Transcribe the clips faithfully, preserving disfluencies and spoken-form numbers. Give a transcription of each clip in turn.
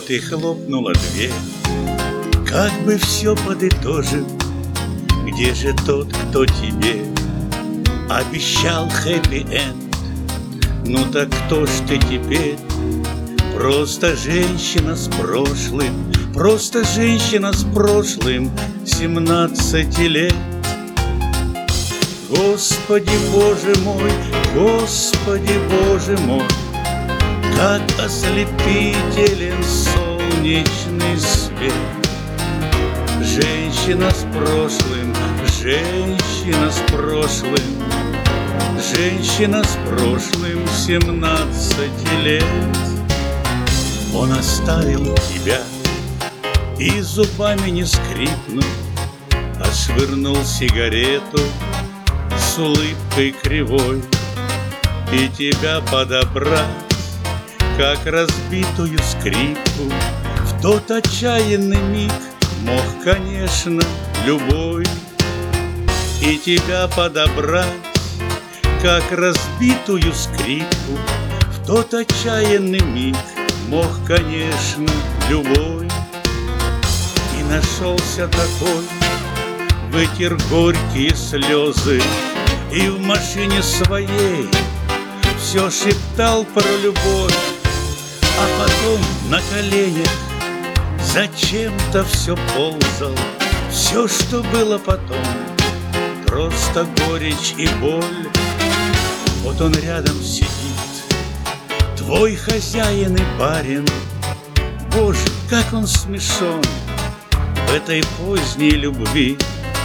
Вот и хлопнула дверь. Как бы все подытожил, где же тот, кто тебе обещал хэппи-энд? Ну так кто ж ты теперь? Просто женщина с прошлым, просто женщина с прошлым семнадцати лет. Господи, Боже мой, Господи, Боже мой, как ослепителен солнечный свет. Женщина с прошлым, женщина с прошлым, женщина с прошлым семнадцати лет. Он оставил тебя и зубами не скрипнув отшвырнул сигарету с улыбкой кривой. И тебя подобрать, как разбитую скрипку, в тот отчаянный миг мог, конечно, любой. И тебя подобрать, как разбитую скрипку, в тот отчаянный миг мог, конечно, любой. И нашелся такой, вытер горькие слезы и в машине своей все шептал про любовь, а потом на коленях зачем-то все ползал. Все, что было потом, просто горечь и боль. Вот он рядом сидит, твой хозяин и барин. Боже, как он смешон в этой поздней любви,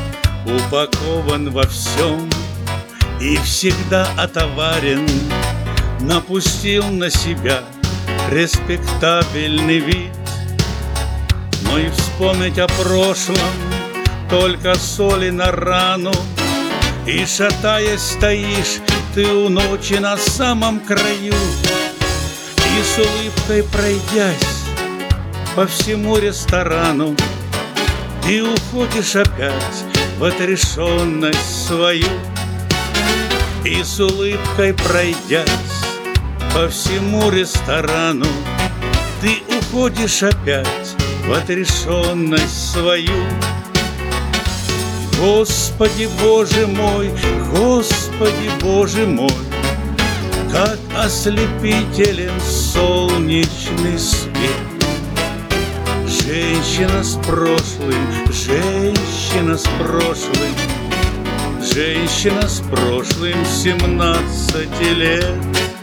упакован во всем и всегда отоварен. Напустил на себя респектабельный вид, но и вспомнить о прошлом только соли на рану. И шатаясь стоишь ты у ночи на самом краю, и с улыбкой пройдясь по всему ресторану, ты уходишь опять в отрешенность свою. И с улыбкой пройдясь по всему ресторану, ты уходишь опять в отрешенность свою. Господи, Боже мой, Господи, Боже мой, как ослепителен солнечный свет. Женщина с прошлым, женщина с прошлым, женщина с прошлым семнадцати лет.